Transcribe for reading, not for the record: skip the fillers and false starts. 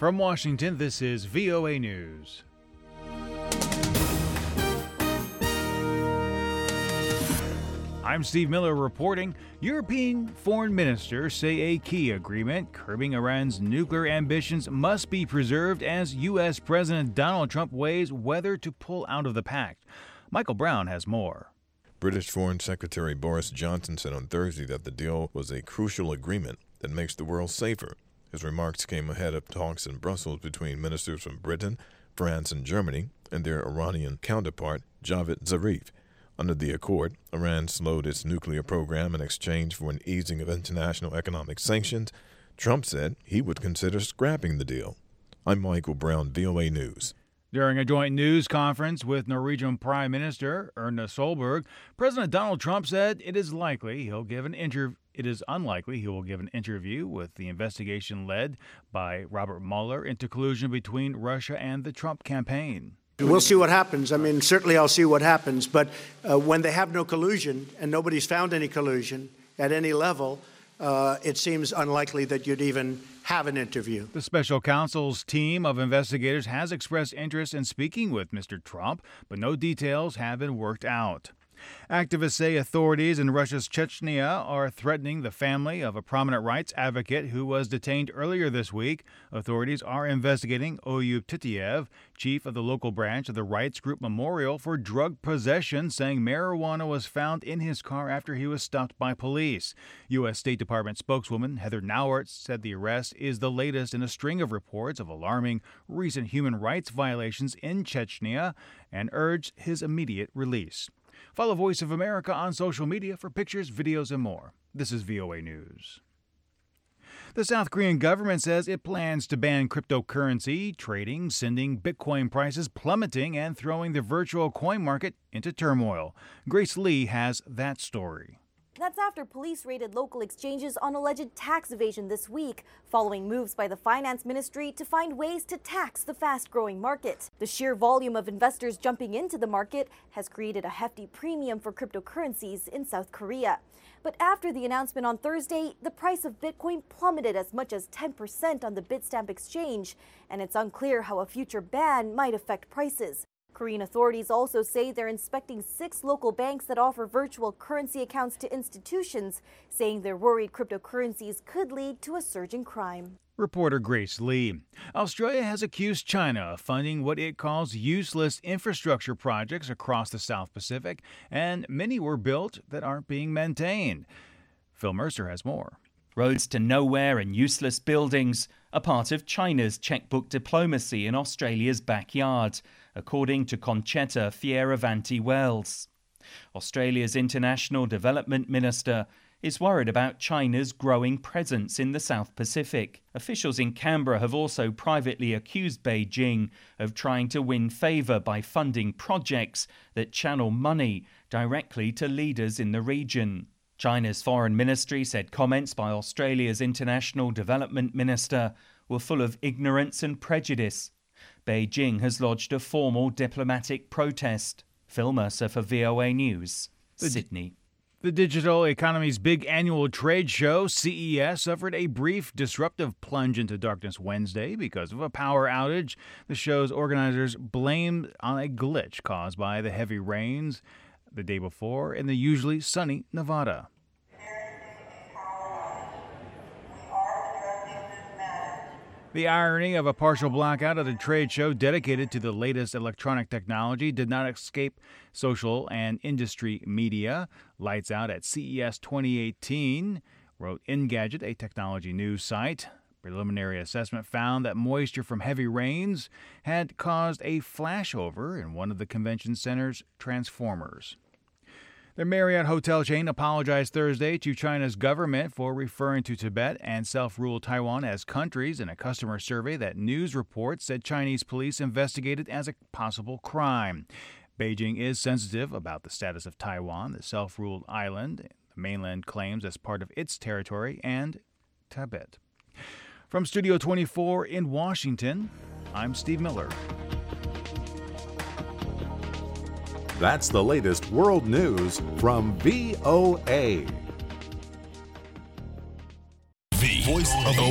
From Washington, this is VOA News. I'm Steve Miller reporting. European foreign ministers say a key agreement curbing Iran's nuclear ambitions must be preserved as U.S. President Donald Trump weighs whether to pull out of the pact. Michael Brown has more. British Foreign Secretary Boris Johnson said on Thursday that the deal was a crucial agreement that makes the world safer. His remarks came ahead of talks in Brussels between ministers from Britain, France, and Germany and their Iranian counterpart, Javad Zarif. Under the accord, Iran slowed its nuclear program in exchange for an easing of international economic sanctions. Trump said he would consider scrapping the deal. I'm Michael Brown, VOA News. During a joint news conference with Norwegian Prime Minister Erna Solberg, President Donald Trump said it is unlikely he will give an interview with the investigation led by Robert Mueller into collusion between Russia and the Trump campaign. We'll see what happens. I mean, certainly I'll see what happens. But when they have no collusion and nobody's found any collusion at any level, it seems unlikely that you'd even have an interview. The special counsel's team of investigators has expressed interest in speaking with Mr. Trump, but no details have been worked out. Activists say authorities in Russia's Chechnya are threatening the family of a prominent rights advocate who was detained earlier this week. Authorities are investigating Oyub Titiev, chief of the local branch of the rights group Memorial for Drug Possession, saying marijuana was found in his car after he was stopped by police. U.S. State Department spokeswoman Heather Nauert said the arrest is the latest in a string of reports of alarming recent human rights violations in Chechnya and urged his immediate release. Follow Voice of America on social media for pictures, videos, and more. This is VOA News. The South Korean government says it plans to ban cryptocurrency trading, sending Bitcoin prices plummeting and throwing the virtual coin market into turmoil. Grace Lee has that story. That's after police raided local exchanges on alleged tax evasion this week, following moves by the finance ministry to find ways to tax the fast-growing market. The sheer volume of investors jumping into the market has created a hefty premium for cryptocurrencies in South Korea. But after the announcement on Thursday, the price of Bitcoin plummeted as much as 10% on the Bitstamp exchange, and it's unclear how a future ban might affect prices. Korean authorities also say they're inspecting 6 local banks that offer virtual currency accounts to institutions, saying they're worried cryptocurrencies could lead to a surge in crime. Reporter Grace Lee. Australia has accused China of funding what it calls useless infrastructure projects across the South Pacific, and many were built that aren't being maintained. Phil Mercer has more. Roads to nowhere and useless buildings are part of China's checkbook diplomacy in Australia's backyard, according to Conchetta Fierravanti-Wells. Australia's International Development Minister is worried about China's growing presence in the South Pacific. Officials in Canberra have also privately accused Beijing of trying to win favour by funding projects that channel money directly to leaders in the region. China's foreign ministry said comments by Australia's International Development Minister were full of ignorance and prejudice. Beijing has lodged a formal diplomatic protest. Phil Mercer for VOA News, Sydney. The digital economy's big annual trade show, CES, suffered a brief disruptive plunge into darkness Wednesday because of a power outage. The show's organizers blamed on a glitch caused by the heavy rains the day before in the usually sunny Nevada. The irony of a partial blackout at a trade show dedicated to the latest electronic technology did not escape social and industry media. Lights out at CES 2018, wrote Engadget, a technology news site. Preliminary assessment found that moisture from heavy rains had caused a flashover in one of the convention center's transformers. The Marriott hotel chain apologized Thursday to China's government for referring to Tibet and self-ruled Taiwan as countries in a customer survey that news reports said Chinese police investigated as a possible crime. Beijing is sensitive about the status of Taiwan, the self-ruled island the mainland claims as part of its territory, and Tibet. From Studio 24 in Washington, I'm Steve Miller. That's the latest world news from VOA. The Voice of